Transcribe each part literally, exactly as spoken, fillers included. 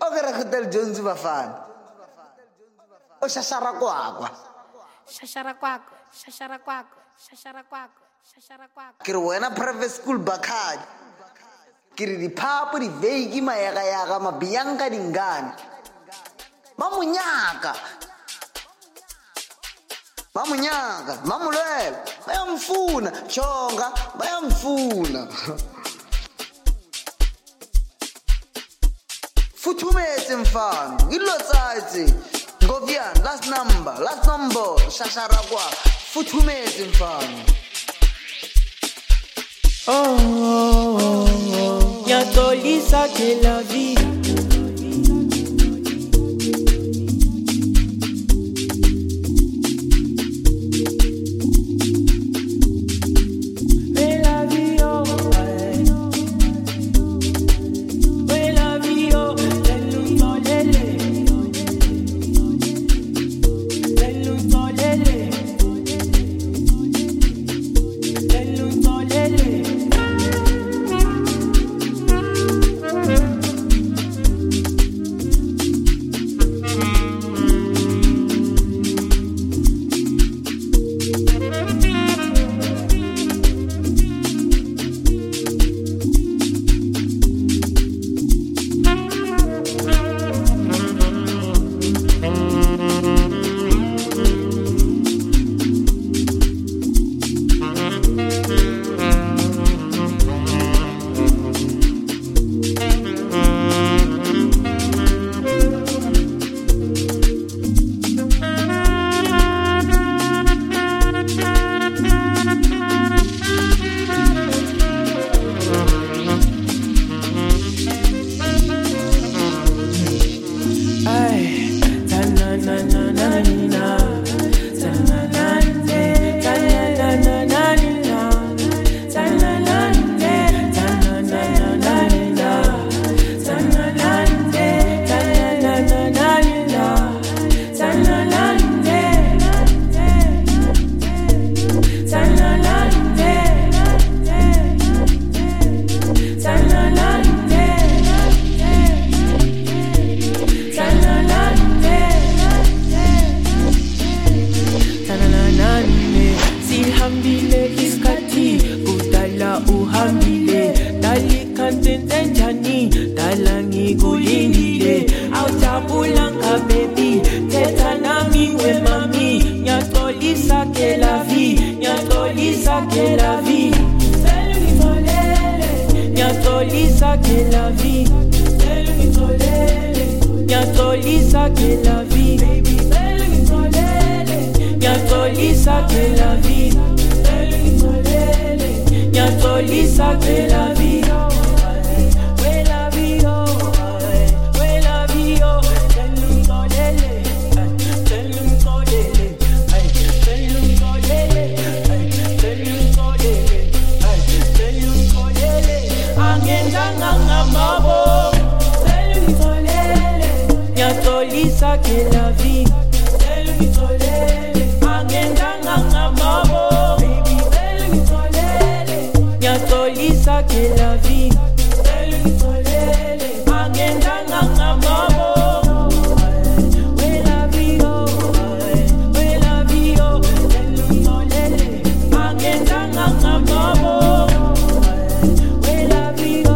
okere Hotel Jones bafana o shashara kwakwa shashara kwakwa shashara kwakwa shashara kwakwa shashara kwakwa ke re wena private school bakhadi ke re diphapo di veiki mayaga-yaga mabiyanka dingane ba monyaka ba monyaka ba molwela bayamfuna chonga bayamfuna futhumetse mfana ngilotsaitse Govian last number last number shashara kwa futhumetse mfana oh, oh, oh, oh. Nyatolisa que la vie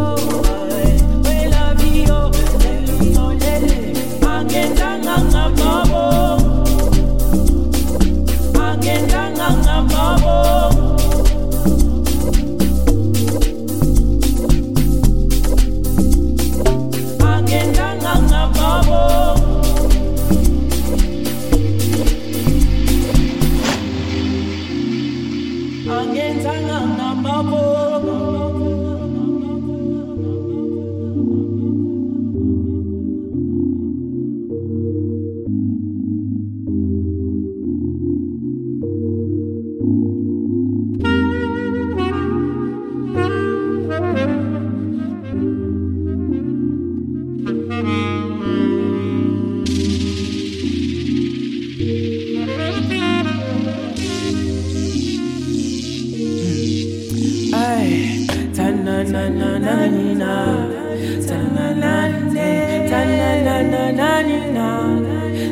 I'm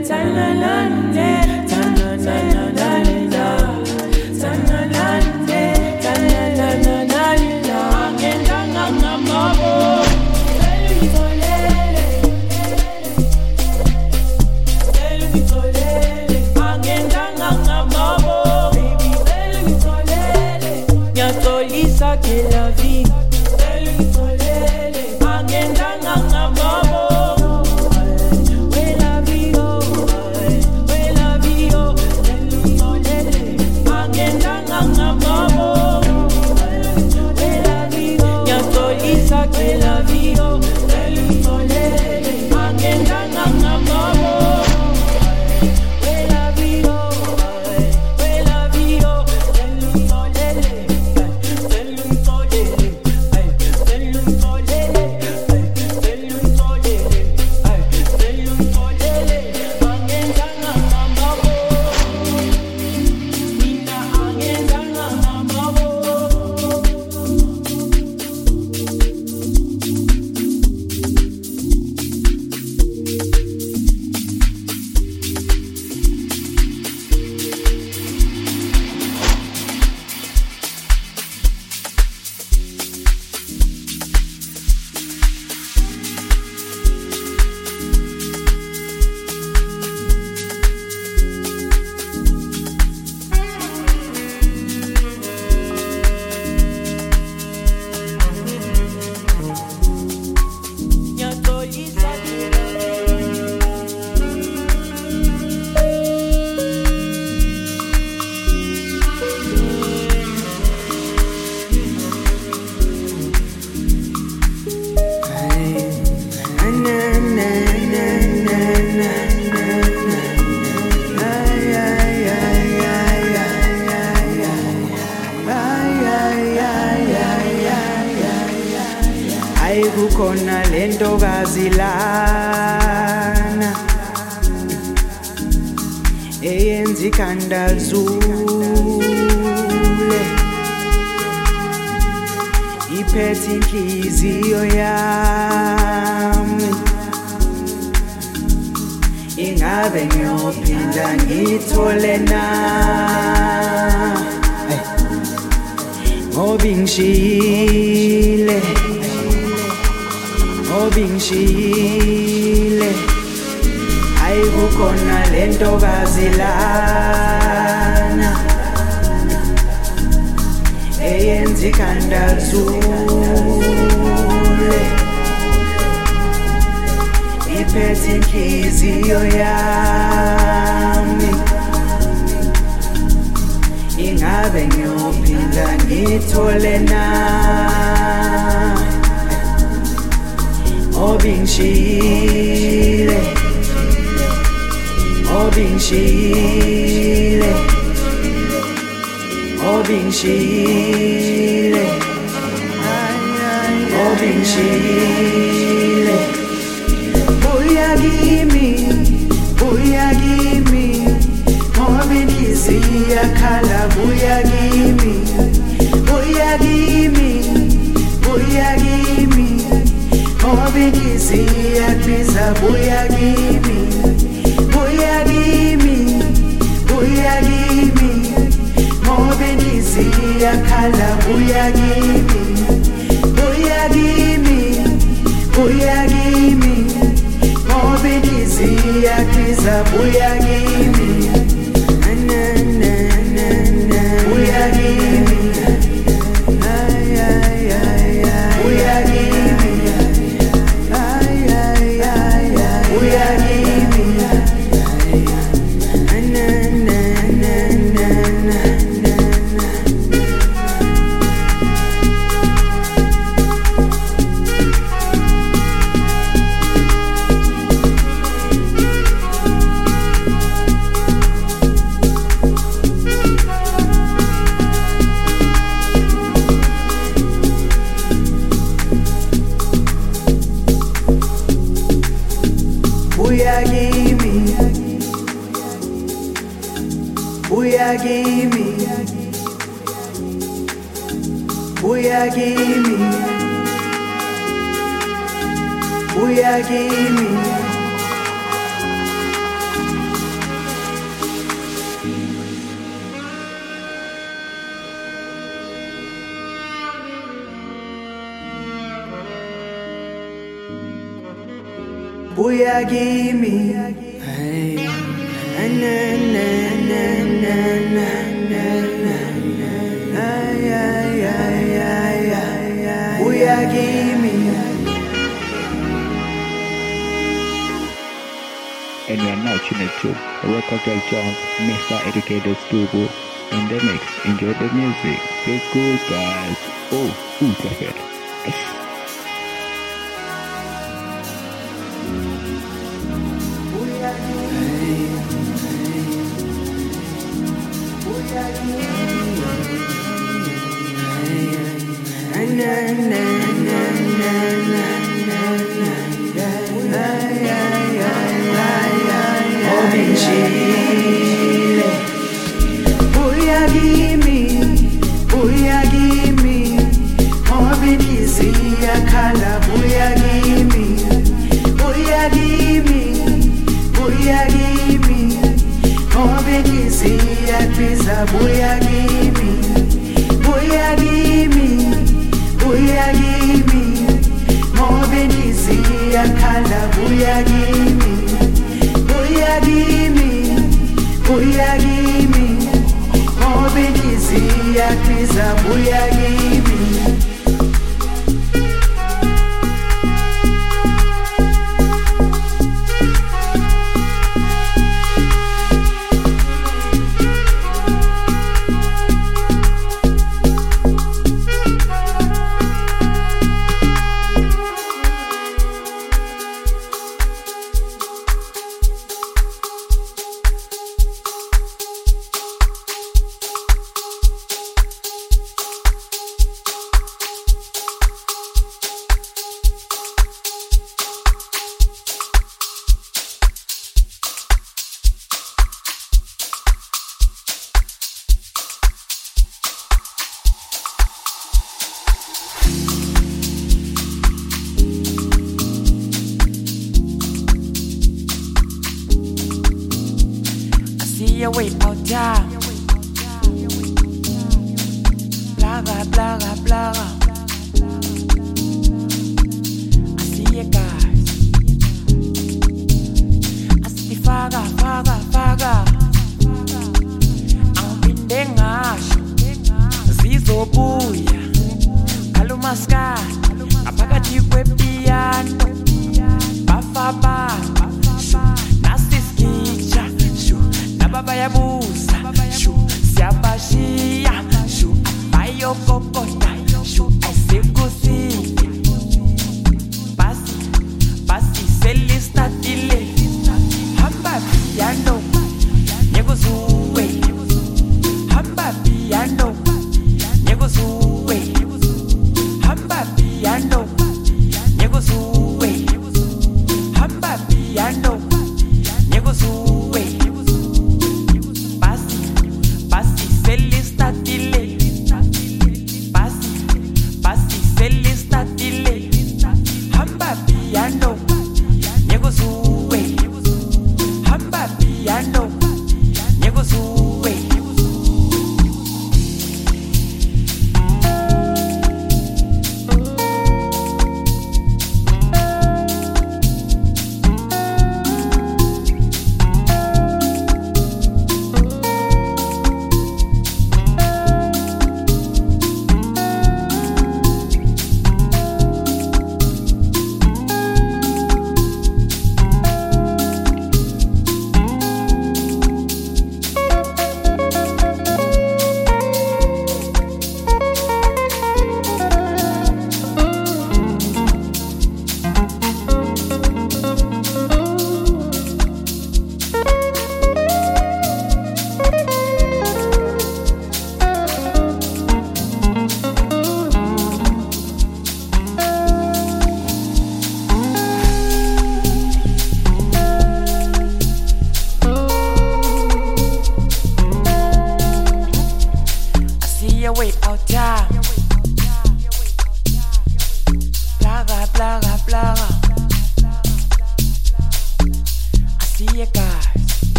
Kukhona lentokazi lana eyenza ikhanda zule iphethe inhliziyo yami ingabe ngiyophinda ngithole na ngoba ingishile obingishile ayikukhona lentokazi lana eyenza ikhanda zule iphethe inhliziyo yami ingabe ngiyophinda ngithole na obingishile obingishile obingishile obingishile buya kimi buya kimi ngoba inhliziyo yakhala buya kimi buya kimi buya kimi ngoba inhliziyo yabiza buya kimi buya kimi buya kimi ngoba inhliziyo yakhala buya kimi buya kimi buya kimi ngoba inhliziyo yabiza buya kimi buya kimi ay ay ay buya kimi buya kimi buya kimi buya kimi buya kimi. Hey, na na na na na na na na. Ay ay ay ay ay. Buya kimi. And we are now tuned to Record Girl Jones, Mister Educator Studio in the mix. Enjoy the music. Feel good, guys. Oh, ooh, perfect. Buya gimme, buya gimme, buya gimme. Mobe nisiya khala buya gimme, buya gimme, buya gimme. Mobe nisiya pizza buya gimme. Your way out there. Blaga, blaga, blaga. I see you guys. I see faga, faga, faga. I'm in the ngash. Zizo buya. Kalumaska. Apagati kwe piano. Bafaba. Nasiskicha. Baba ya busa, shu, siabashia, shu, abayo kokota, shu, asekusi. Basi, basi, selista dile. Hamba piano, nyego zuwe. Hamba piano, nyego zuwe. Hamba piano, nyego zuwe. Hamba piano, nyego zuwe. Basi, basi, selista dile.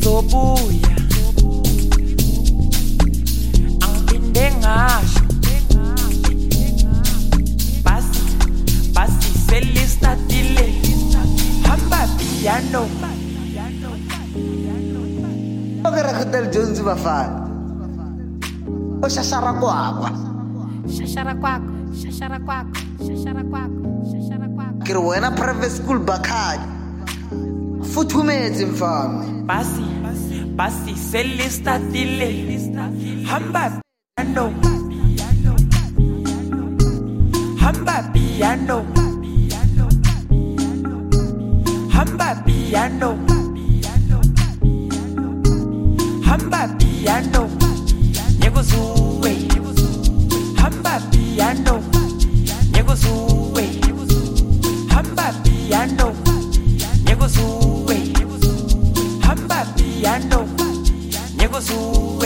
zizobuya angiphinde ngasho basi basi selistatile hamba piano okere Hotel Jones bafana o shashara kwakwa shashara kwakho shashara kwakho shashara kwakho shashara kwakho ke re wena private school Bakhadi futhumetse mfana basi basi selistatile hamba piano hamba piano hamba piano hamba piano nyekuzuwe hamba piano nyekuzuwe hamba piano nyekuzuwe hamba piano nyekuzuwe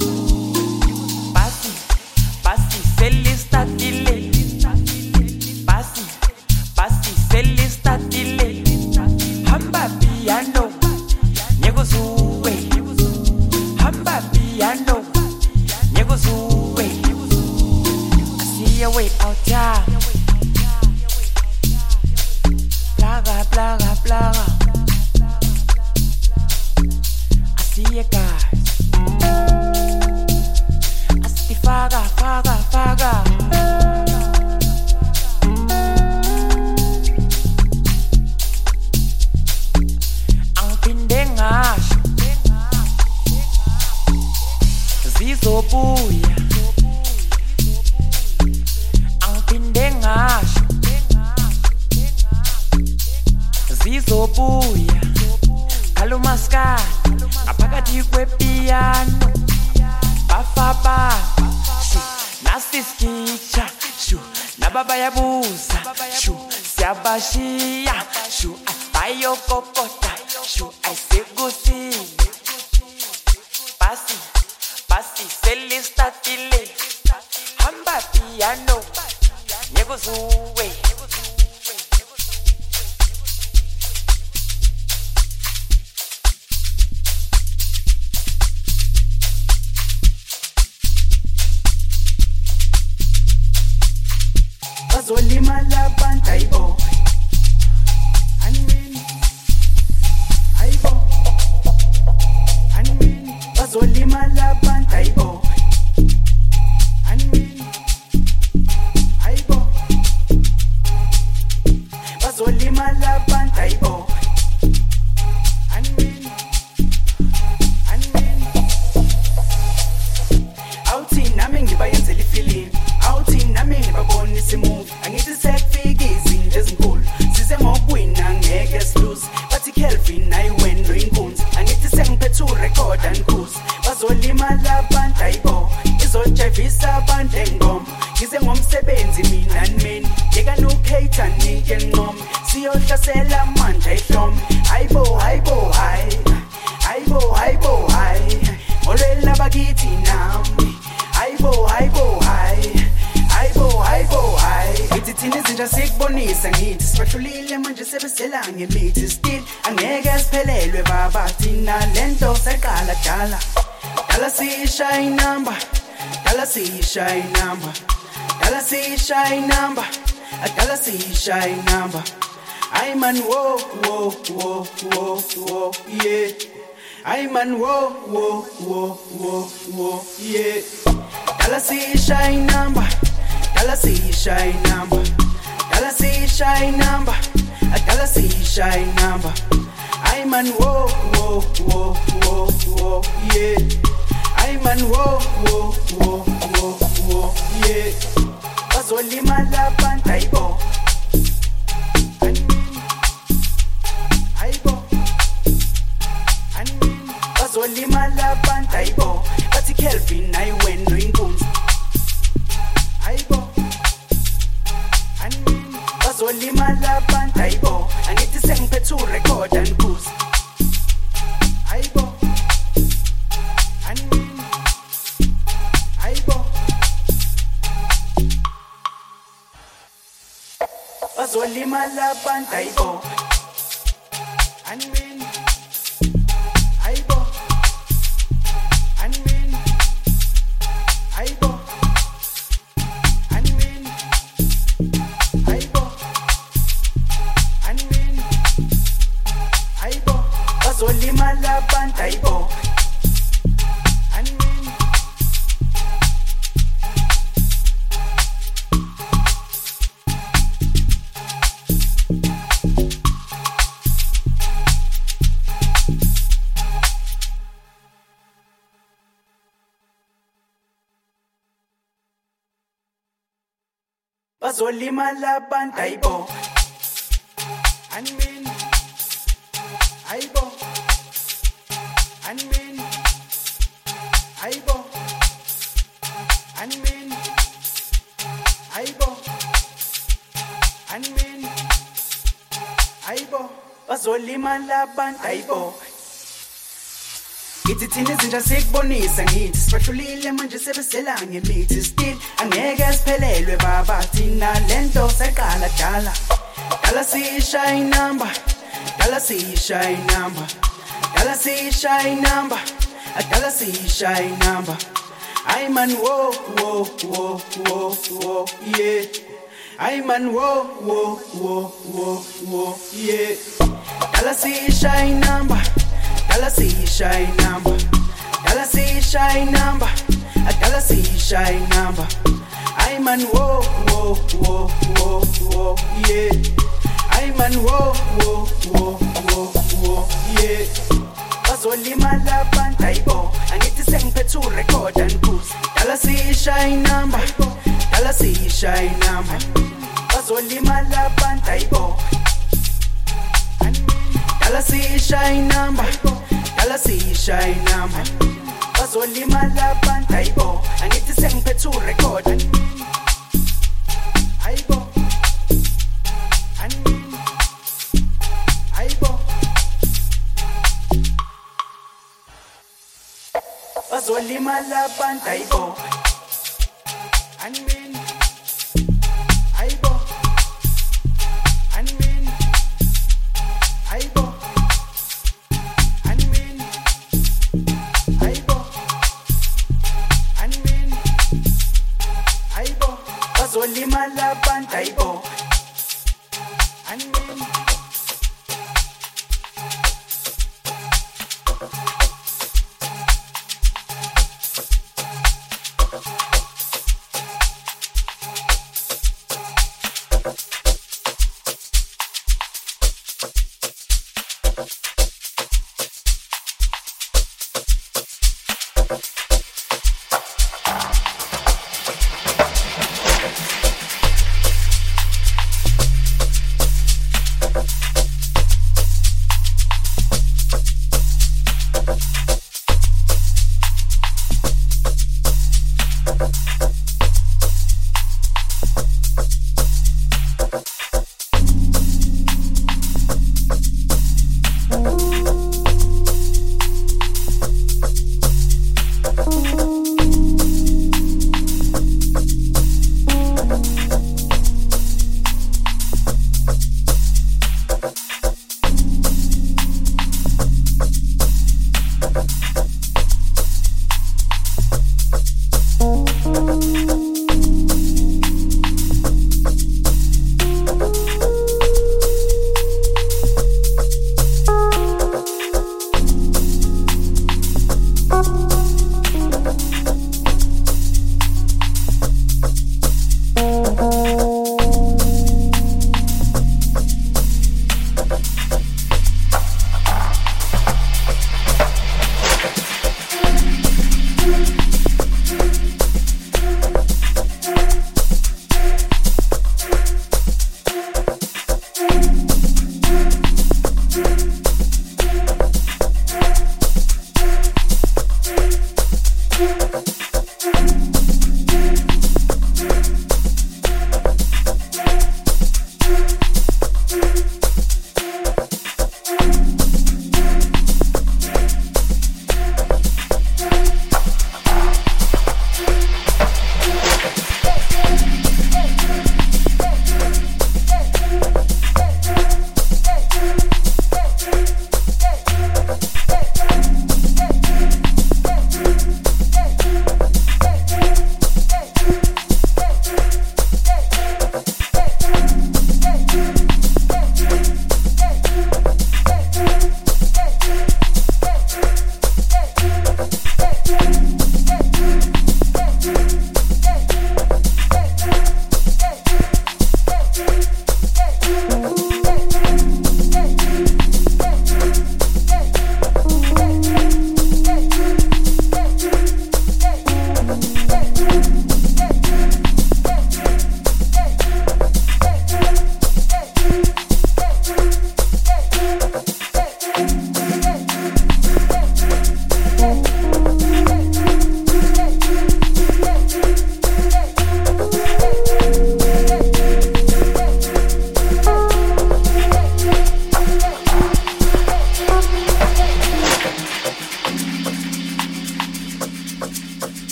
basi basi selistatile basi basi selistatile hamba piano nyekuzuwe hamba piano nyekuzuwe I see your way out there plaga plaga plaga I see you guys I see faga faga faga angiphinde ngasho zizobuya angiphinde ngasho zizobuya kalumaskani ngaphakathi kwepiano bafaba shu nasiskicha shu naba bayabuza shu siyabashiya shu bayokokota shu ayisekusile basi basi selistatile hamba piano nyekuzuwe bazolimala abantu ayibo anini ayibo anini bazolimala abantu ayibo anini ayibo bazolimala abantu ayibo anini anini awuthi nami ngibayenzela ifilimu awuthi nami ngibabonisa imovie angithi sekufika izinto ezinkulu size ngokuwina ngeke siluze bathi Kelvin ayiwena inkunzi angithi sengiphethe urecord andikhuze bazolimala abantu ayibo izojavisa abantu engoma ngize ngomsebenzi mina nimeni yeka nokhater nike enqoma siyohlasela manje ehlome ayibo ayibo hayi ayibo ayibo hayi olwela bakithi nami ayibo ayibo hayi ayibo ayibo hayi ngithi thina izinja sikubonisa ngithi sibahlulile manje sebesela ngemithi still angeke siphelelwe baba thina lento seqala dala dala sisha inamba dala sisha inamba dala sisha inamba dala sisha inamba ay man wo wo wo wo wo yeah ay man wo wo wo wo wo yeah dala sisha inamba dala sisha inamba dala sisha inamba dala sisha inamba ay man wo wo wo wo wo yeah ay man wo wo wo wo wo yeah bazolimala abantu ayibo anini ayibo anini bazolimala abantu ayibo bathi Kelvin ayiwena inkunzi ayibo anini bazolimala abantu ayibo angithi sengiphethe urecord andikhuze ayibo anini ayibo bazolimala abantu ayibo anini ayibo labantu ayibo animi bazolimala abantu ayibo animi ayibo animi ayibo animi ayibo animi ayibo bazolimala abantu ayibo Ithi thina izinja sikubonisa ngithi sibahlulile manje sebesela ngemithi still angeke siphelelwe baba thina lento seqala dala dala sisha inamba dala sisha inamba dala sisha inamba dala sisha inamba ay man wo wo wo wo wo yeah ay man wo wo wo wo wo yeah dala sisha inamba Dala see shine number, Dala see shine number, a Dala see shine number. I man whoa whoa whoa whoa whoa yeah. I man whoa whoa whoa whoa whoa yeah. Bazolimala abantu ayibo, angithi sengiphethe urecord and cruise. Dala see shine number, Dala see shine number. Bazolimala abantu ayibo. Dala see shine number, Dala see shine number. Bazolimala abantu ayibo, angithi sengiphethe urecord ayibo animi ayibo bazolimala abantu ayibo animi ayibo animi ayibo bazolimala abantu ayibo animi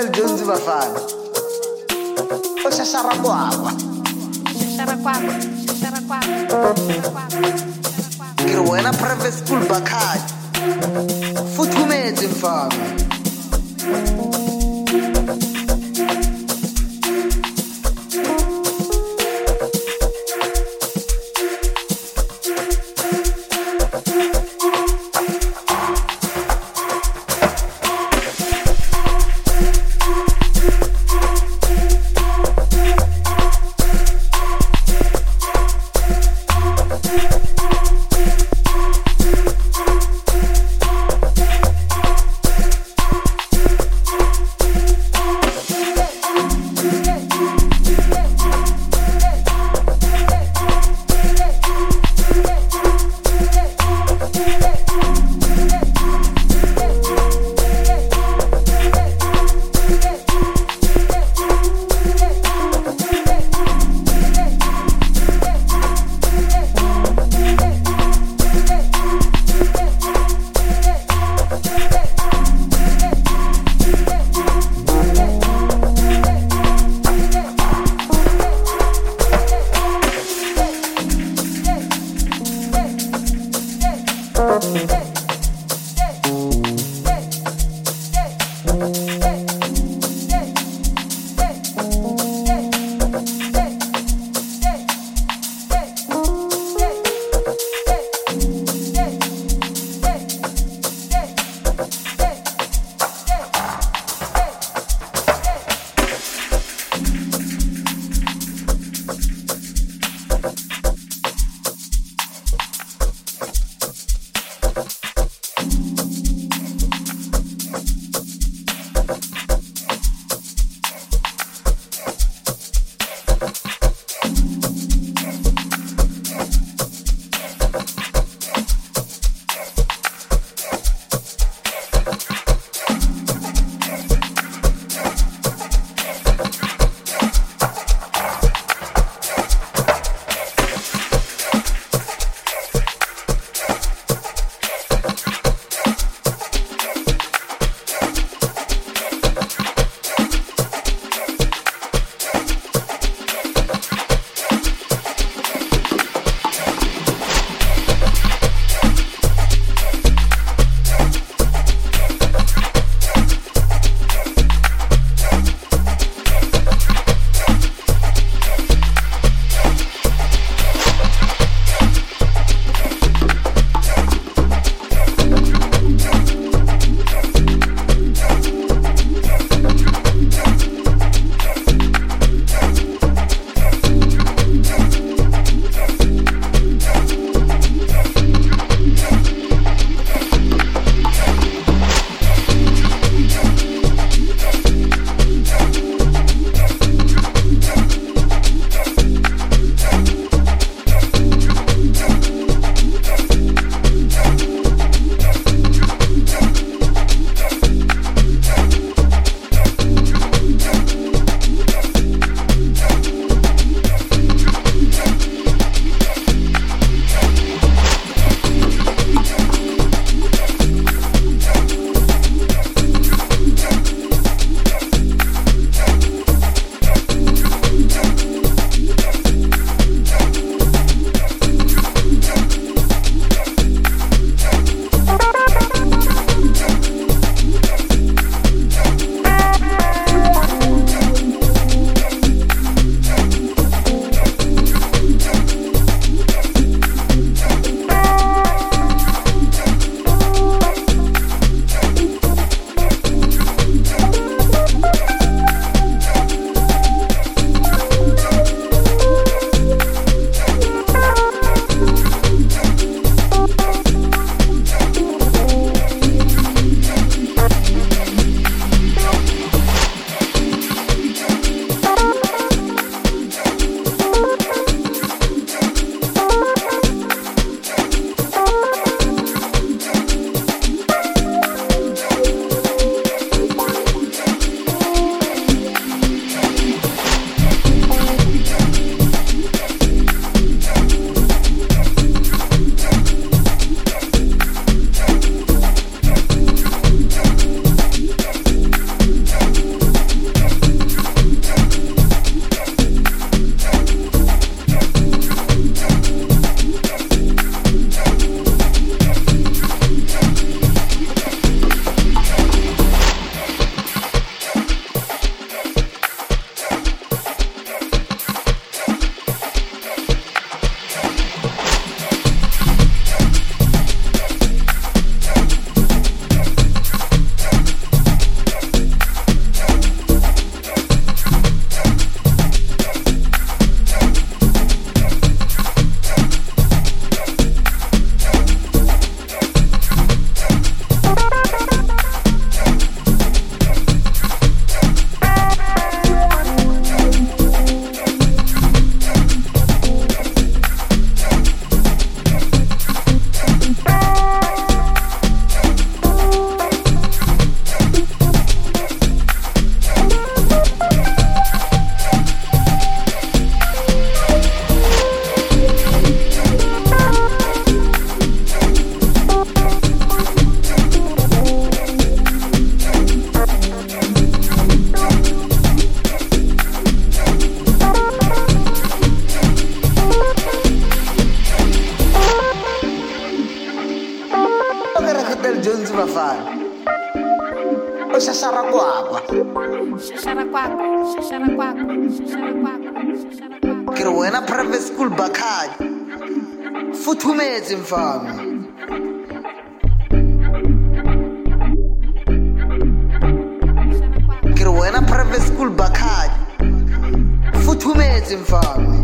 Samuel Jones bafana oshashara kwakwa shashara kwakwa shashara kwakwa ke re wena private school Bakhadi futhumetse mfana shashara kwakwa shashara kwakwa shashara kwakwa shashara kwakwa shashara kwakwa ke re wena private school bakhadi futhumetse mfana ke re wena private school bakhadi futhumetse mfana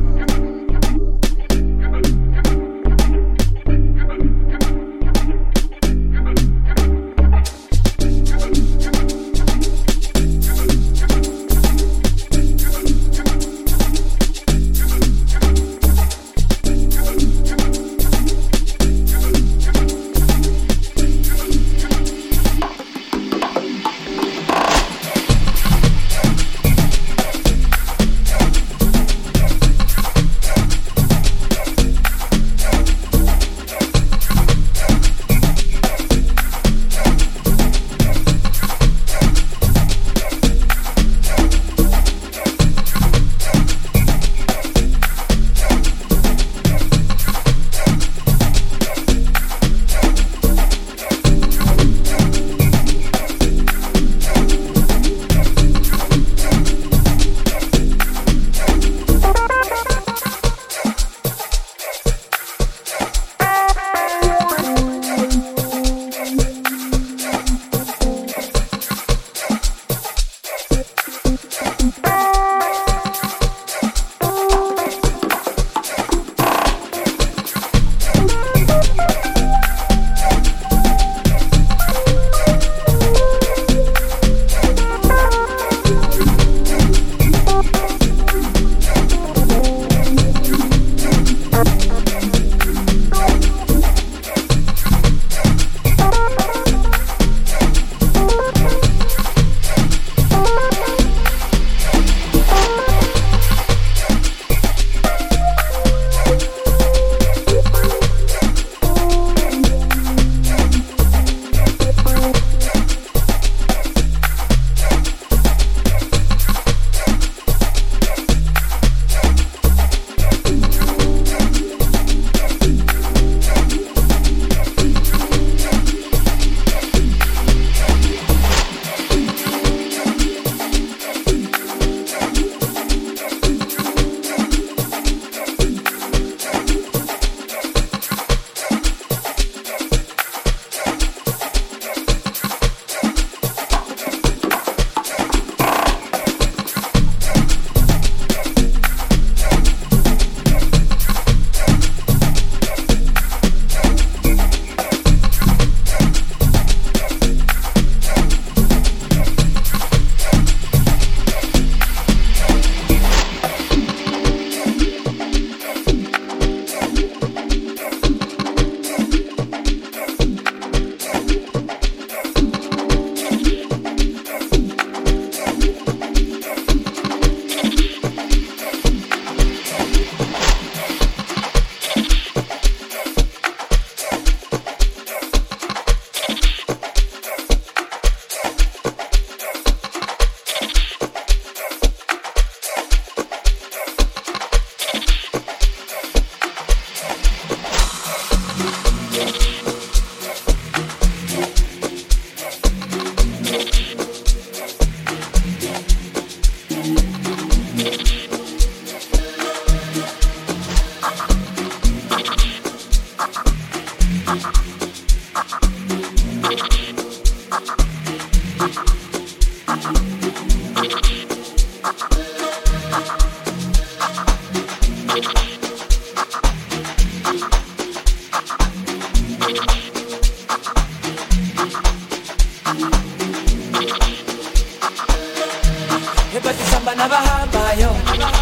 Samba nabahambayo,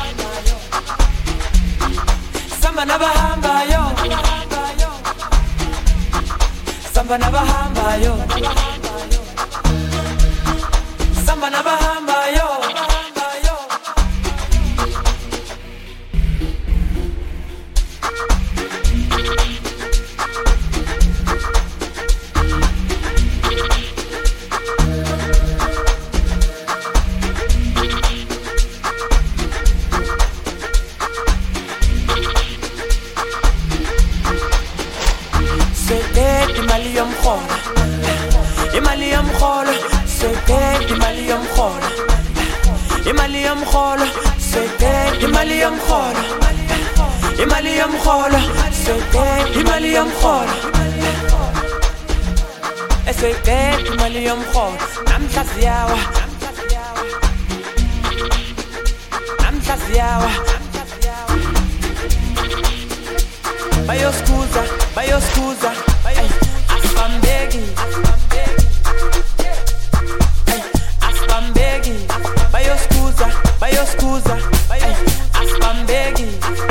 samba nabahambayo, samba nabahambayo, samba nabahambayo. yomkholo imali yomkholo seked imali yomkholo eseked imali yomkholo namhla siyawa namhla siyawa bayoskuza bayoskuza asibambeki asibambeki bayoskuza bayoskuza asibambeki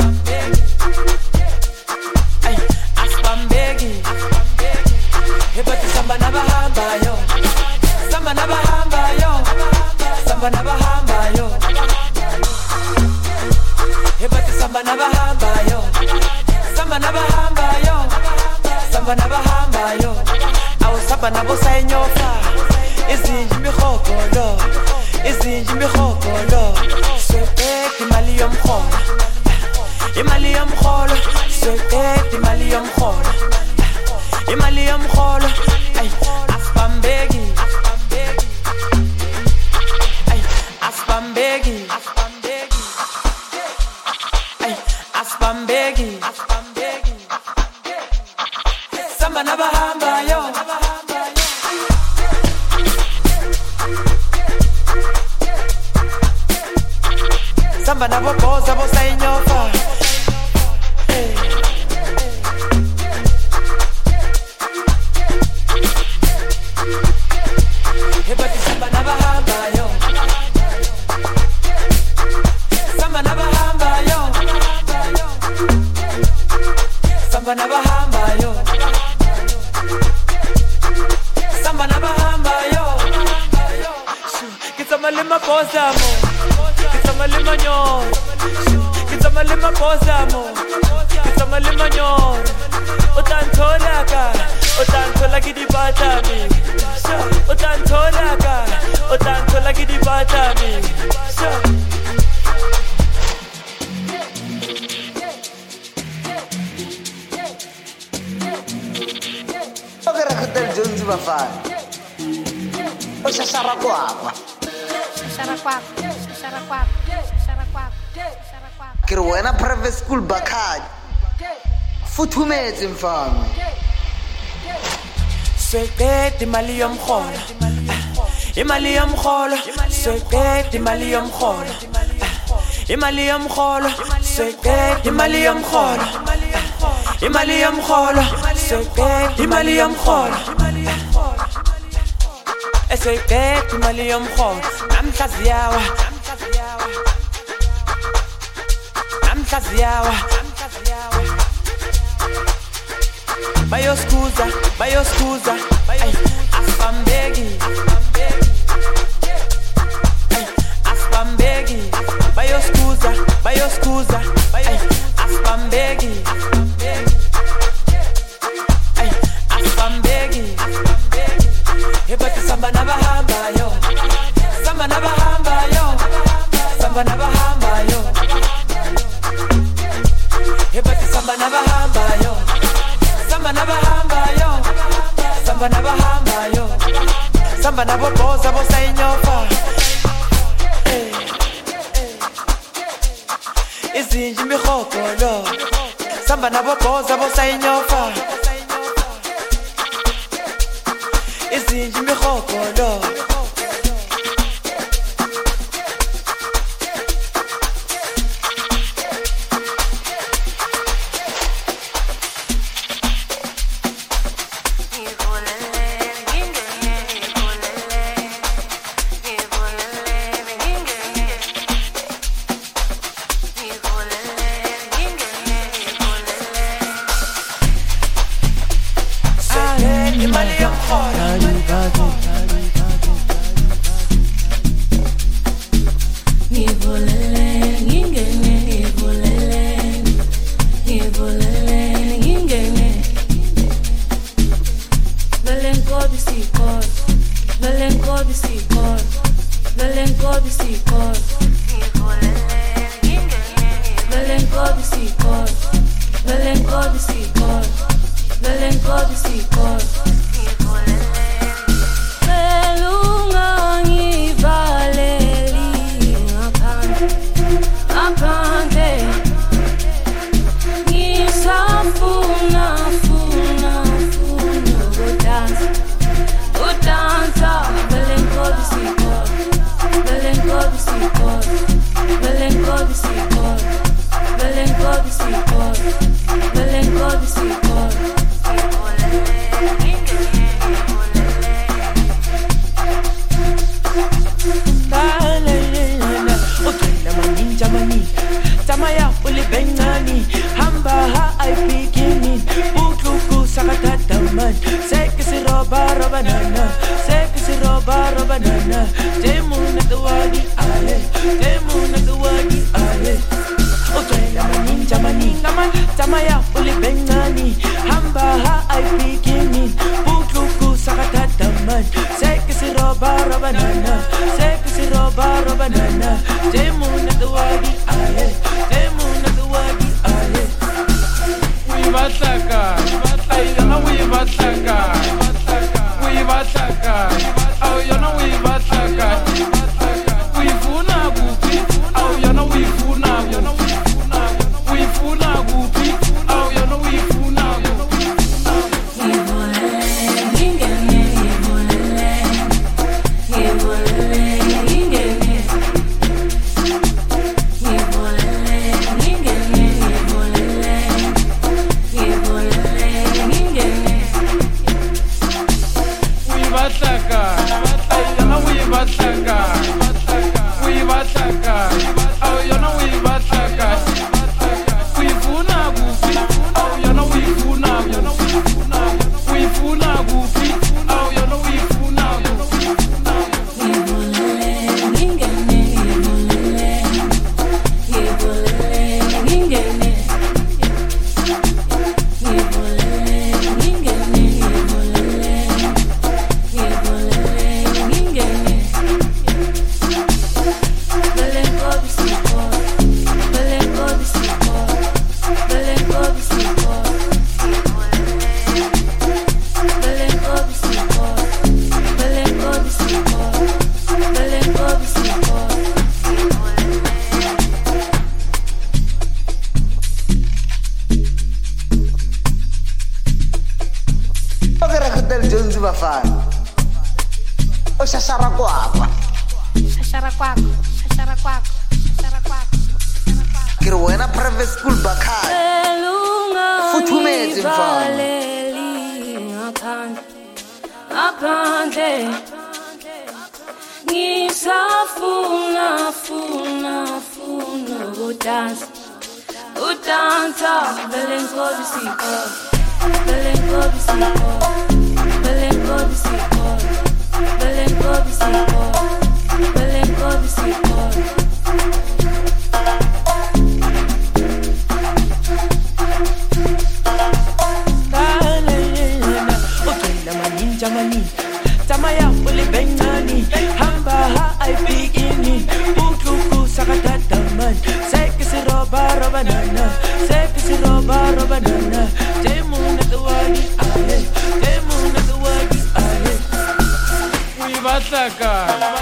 asibambeki hebathi samba nabahambayo samba nabahambayo samba nabahambayo hebathi samba nabahambayo samba nabahambayo samba nabahambayo awusamba nabo sayinyofa izinja imihokolo izinja imihokolo seked imali yomkholo imali yomkholo seked imali yomkholo imali yomkholo ay asibambeki ay asibambeki ay asibambeki samba nabahambayo samba nabo boza bosayinyofa hebathi samba nabahambayo samba nabahambayo samba nabahambayo samba nabahambayo kitsama le mabozamo kitsama le manyoro kitsama le mabozamo kitsama le manyoro utanthola ka utanthola ke dipatami utanthola ka utanthola ke dipatami okera hotel Jones bafana oshashara kwakwa shashara kwakho shashara kwakho shashara kwakho shashara kwakho ke re wena private school bakhadi futhumetse mfana seked imali yomkholo imali yomkholo seked imali yomkholo imali yomkholo seked imali yomkholo imali yomkholo seked imali yomkholo eseked imali yomkholo namhla siyawa namhla siyawa bayoskuza bayoskuza asibambeki asibambeki bayoskuza bayoskuza asibambeki asibambeki hebathi samba nabahambayo samba nabahambayo samba nabahambayo hebathi samba nabahambayo samba nabahambayo samba nabahambayo samba nabo boza bosayinyofa izinja imihokolo samba nabo boza bosayinyofa izinja imihokolo Apante banana. Seki si roba roba nana. Demuna the wagi aye. Demuna the wagi aye. Otwela maninja maninga man. Tamaya uli bengani. Hamba ha ay bikini. Bukluku sakatata man. Seki si roba roba nana. Seki si roba roba nana. Demuna the wagi aye. Demuna the wagi aye. We bataka. Ay, you know we bataka. We bataka. Oh, you know we bataka. We funa gupi. Oh, you know we funa. You know we funa. We funa gupi. Oh, you know we funa. Bataka.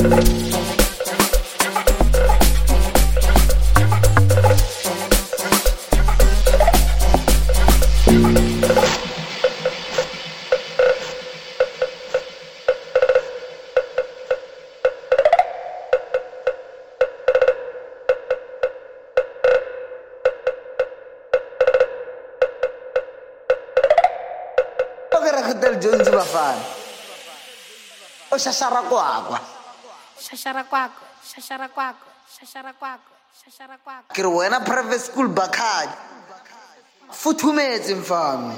Hotel Jones bafana. O shashara kwakwa. Shashara kwakwa, shashara kwakwa, shashara kwakwa, shashara kwakwa. Kiri wena private school bakhadi. Futhumetse mfami.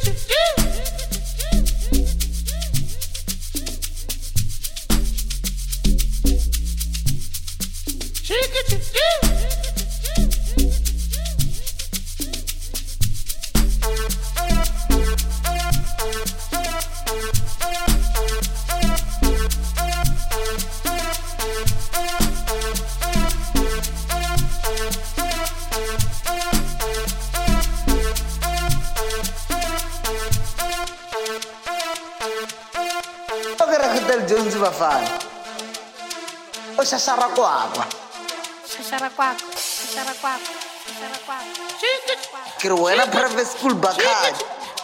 Jones bafana o shashara kwakwa shashara kwakwa shashara kwakwa shashara kwakwa ke re wena private school bakhadi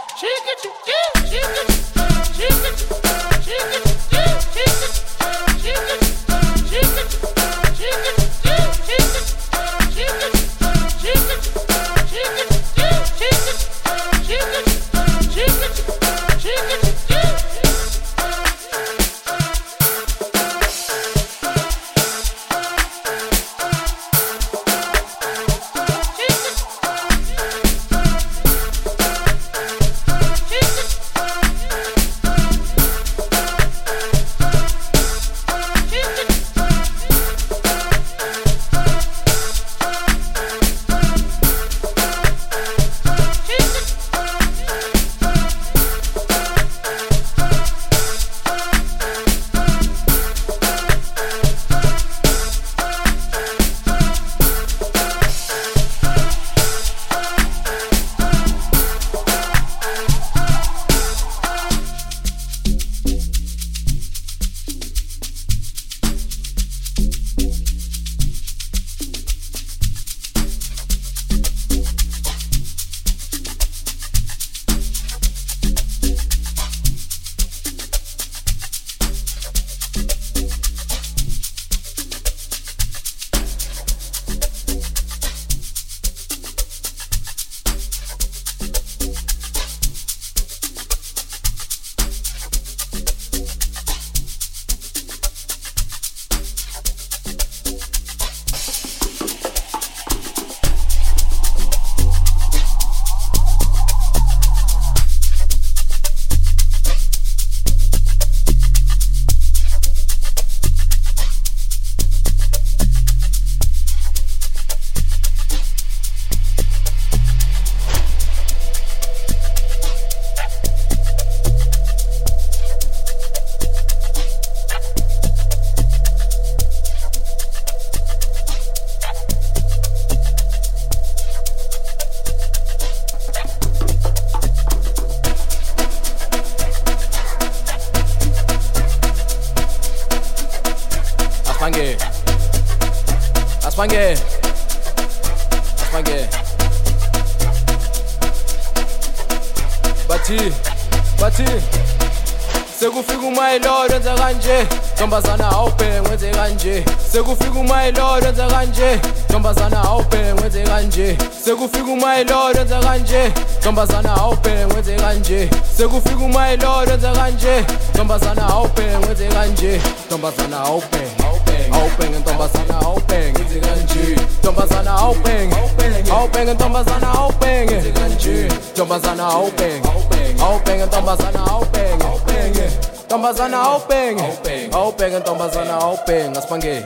Aspange, Aspange, Bathi, Bathi, sekufika umayilolo enza kanje, ntombazana awubhenge wenze kanje, sekufika umayilolo enza kanje, ntombazana awubhenge wenze kanje, sekufika umayilolo enza kanje, ntombazana awubhenge wenze kanje, sekufika umayilolo enza kanje, ntombazana awubhenge wenze kanje, ntombazana awubhenge awubhenge ntombazana awubhenge wenze kanje, ntombazana awubhenge awubhenge ntombazana awubhenge wenze kanje, ntombazana awubhenge awubhenge ntombazana awubhenge awubhenge ntombazana awubhenge awubhenge ntombazana awubhenge Aspange.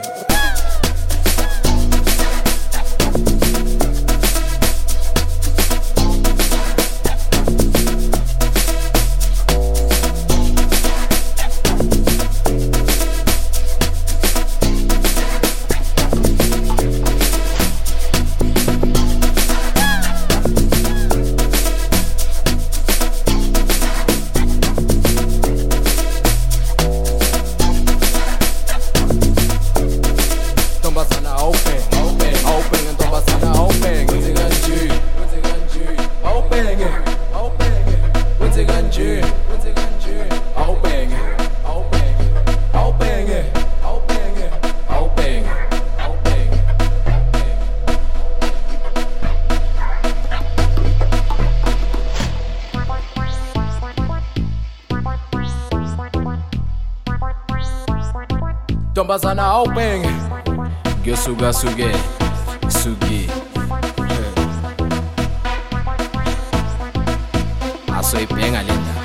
Ntombazana awubhenge ngesuka suke suki soyibhenga le ndaba.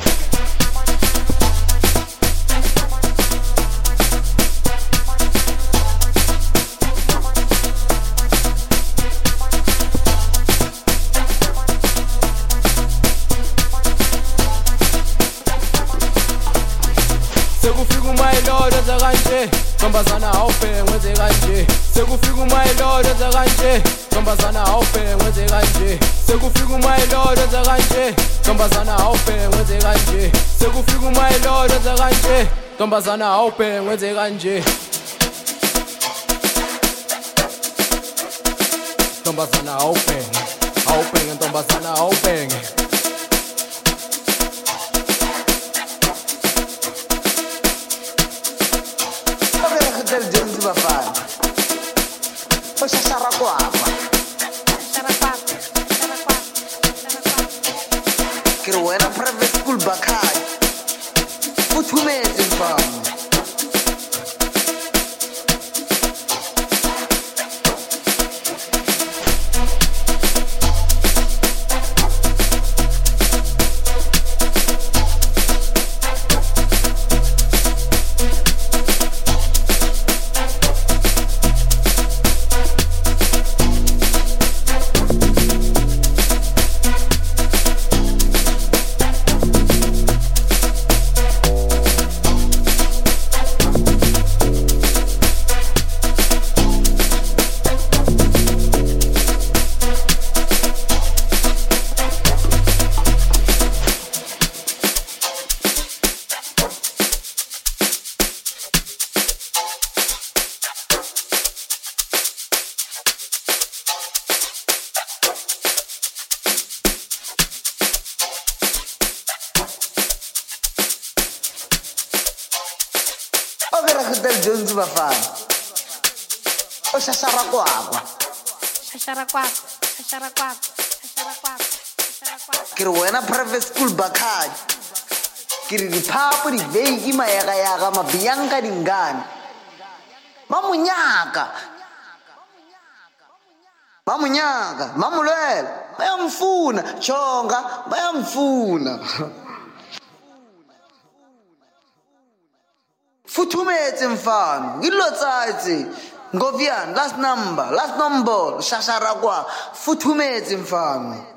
Sekufika umayilolo enza kanje, ntombazana awubhenge wenze kanje. Sekufika umayilolo enza kanje, ntombazana awubhenge wenze kanje. Sekufika umayilolo enza kanje, ntombazana awubhenge wenze kanje. Sekufika umayilolo enza kanje, ntombazana awubhenge wenze kanje. Ntombazana awubhenge, awubhenge ntombazana awubhenge. Del Jones bafana o shashara kwapa shashara kwakho shashara kwakho shashara kwakho ke re wena private school bakhaya o thumetse mfana Del Jones bafana o shashara kwapa shashara kwakho shashara kwakho shashara kwakho shashara kwakho ke re wena private school bakhaya ke re diphapo di veiki mayaga-yaga mabiyanka dingane mamunyaka mamunyaka mamulwela bayamfuna chonga bayamfuna futhumetse mfana ngilotsatsi ngovian last number last number shashara kwa futhumetse mfana